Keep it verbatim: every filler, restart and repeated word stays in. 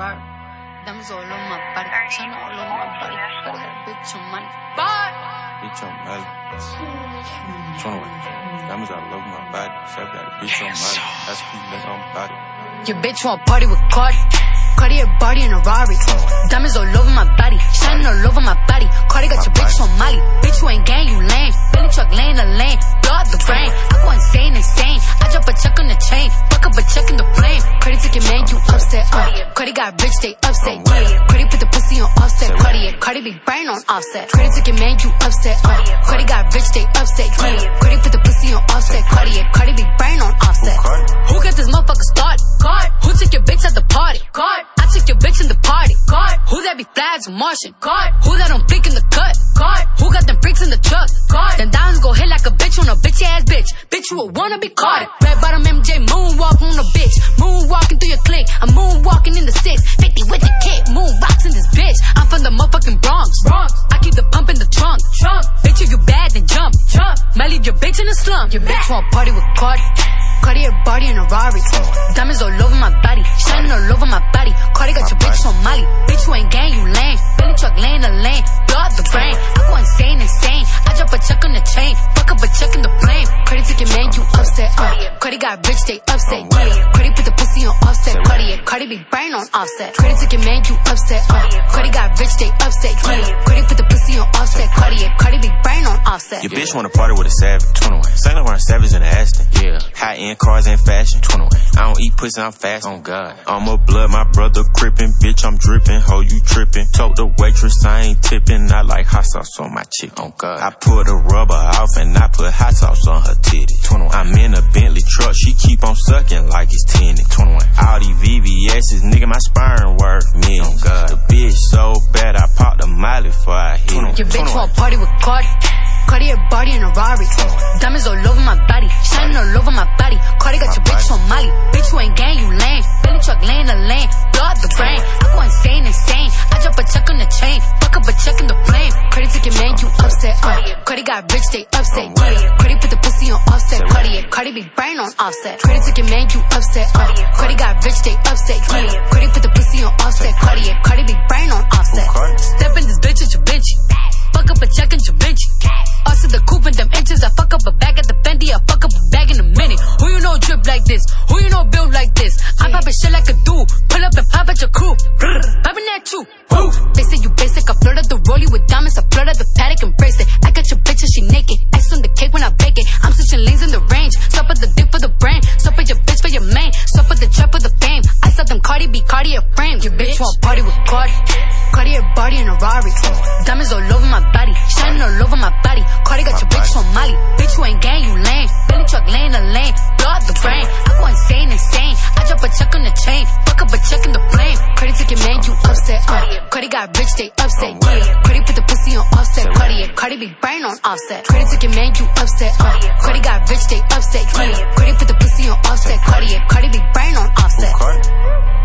Ferrari. Diamonds all over my body, China all over my body. Got a bitch on money. Bye. Bitch on Melly. twenty-one. Diamonds all over my body. Chef got a bitch on Molly. That's keep nigga on body. Your bitch want party with Cardi. Cardi a body in a Rari. Diamonds all over my body, shining all over my body. Cardi got your bitch on Molly. Bitch, you ain't gang, you lame. Billy truck lane to lane, blow out the brain. I go insane, insane. I drop a check on the chain, fuck up a check in the flame. Cardi took your man, you upset. Uh. Cardi got rich, they upset. Yeah. Cardi put the pussy on offset. Cardi, Cardi big brain on offset. Cardi took your man, you upset. Uh. Cardi got rich, they upset. Yeah. Cardi put the pussy on offset. Cardi, Cardi big brain on offset. Who got this motherfucker started? Card. Who took your bitch at the party? Card. I took your bitch in the party. Card. Who that be flags or Martian? Card. Who that don't flick in the cut? Card. Who got them freaks in the truck? Card. Then diamonds go hit like a bitch on a bitch ass bitch. Bitch, you a wanna be caught. Red bottom M J moonwalk on a bitch. Moonwalking through your clique. I'm moonwalking in the six. fifty with the kick. Moonwalks in this bitch. I'm from the motherfucking Bronx. Bronx. I keep the pump in the trunk. Trunk. Bitch, if you bad, then jump. Jump. Might leave your bitch in the slump. Your bitch want party with Cardi. Cardi a body in a Rari. Diamonds all over my body, shining all over my body. Cardi got your bitch on Molly. Bitch, you ain't gang, you lame. Billy truck lane to lane, blow out the brain. I go insane, insane. I drop a check on the chain, fuck up a check in the flame. Cardi took your man, you upset. Uh. Cardi got rich, they upset. Yeah. Cardi put the pussy on offset. Cardi, Cardi big brain on offset. Cardi took your man, you upset. Uh. Cardi got rich, they upset. Yeah. Cardi put the pussy on offset. Cardi, Cardi big brain on offset. Your bitch wanna party with a savage. twenty-one. Saint Laurent Savage in the Aston. Yeah. High end cars and fashion. twenty-one. I don't eat pussy, I'm fast. On God. I'm a blood, my brother crippin'. Bitch, I'm drippin'. Ho, you trippin'. Told the waitress I ain't tippin'. I like hot sauce on my chick. On God. I pull the rubber off and I put hot sauce on her titty. twenty-one. I'm in a Bentley truck. She keep on sucking like it's tinted. twenty-one. All these V V S's, nigga, my sperm worth me. On God. The bitch so bad, I popped a Molly before I hit it. Your bitch want party with Cardi. Cardi a body in a Rari. Diamonds all over my body, shining all over my body. Cardi got your bitch on Molly. Bitch, you ain't gang, you lame. Billy truck lane to lane, blow out the brain. I go insane, insane. I drop a check on the chain, fuck up a check in the flame. Cardi took your man, you upset. Uh. Cardi got rich, they upset. Yeah. Cardi put the pussy on offset. Cardi, Cardi big brain on offset. Cardi took your man, you upset. Uh. Cardi got rich, they upset. Yeah. Cardi put the pussy on offset. Cardi, Cardi big brain on offset. Step in this bitch with your bitch. Fuck up a check and your bitch. Also the coupe in them inches. I fuck up a bag at the Fendi. I fuck up a bag in a minute. Who you know drip like this? Who you know build like this? I pop a shit like a dude. Pull up and pop at your crew. Popping at you. Woo. They say you basic. I flooded the rollie with diamonds. I flooded the paddock and bracelet. I got your bitch and she naked. Ice on the cake when I bake it. I'm switching lanes in the range. Stop at the dick for the brain. Stop at your bitch for your main. Stop at the trap for the fame. I saw them Cardi B, Cardi a frame. Your bitch want party with Cardi. Cardi a body in a Rari. Diamonds all over my body, shining all over my body. Cardi got your bitch on Molly. Bitch, you ain't gang, you lame. Billy truck lane to lane, blow out the brain. I go insane, insane. I drop a check on the chain, fuck up a check in the flame. Cardi took your man, you upset. Uh. Cardi got rich, they upset. Yeah. Cardi put the pussy on offset. Cardi, Cardi big brain on offset. Cardi took your man, you upset. Uh. Cardi got rich, they upset. Yeah. Cardi put the pussy on offset. Cardi, Cardi big brain on offset.